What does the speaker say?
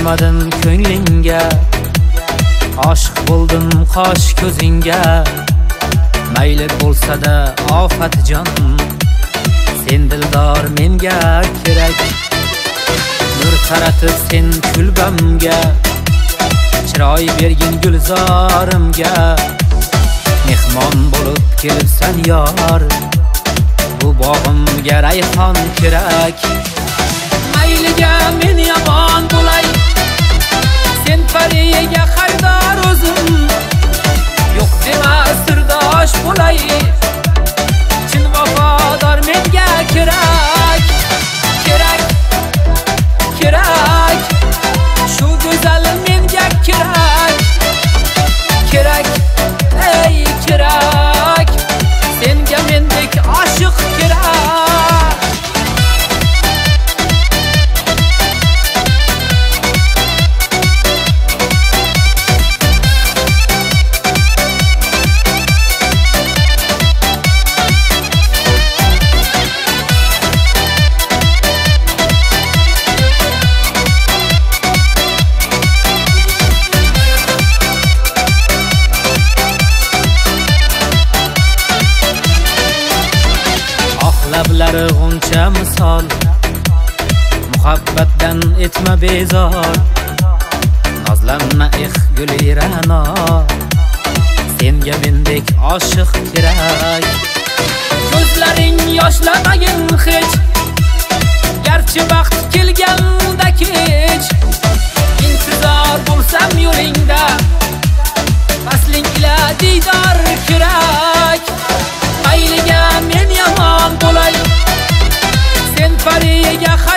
tegmadim ko'nglingga, oshiq bo'ldim qosh ko'zingga. Mayli bo'lsa-da ofat jon, sen dildor menga kerak. Nur taratib sen kulbamga, chiroy bergin gulzorimga. Mehmon bo'lib kelibsan yor, bu bog'imga rayhon kerak. Mayliga men yomon bo'lay, sen pariga xaridor o'zim. Yo'q dema sirdosh bo'lay, chin vafodor menga kerak. Kerak, kerak, shu go'zal menga kerak. Kerak, ey kerak, senga mendek oshiq kerak. Lablari g'uncha misol, muhabbatdan etma bezor. Nozlanma guli ra'no, senga mendek oshiq kerak. Ko'zlaring yoshlamagin hech, garchi vaqt kelganda kech. Intizor bo'lsam yo'lingda, fasling ila diydor kerak. Mayliga men yomon bo'lay, sen pariga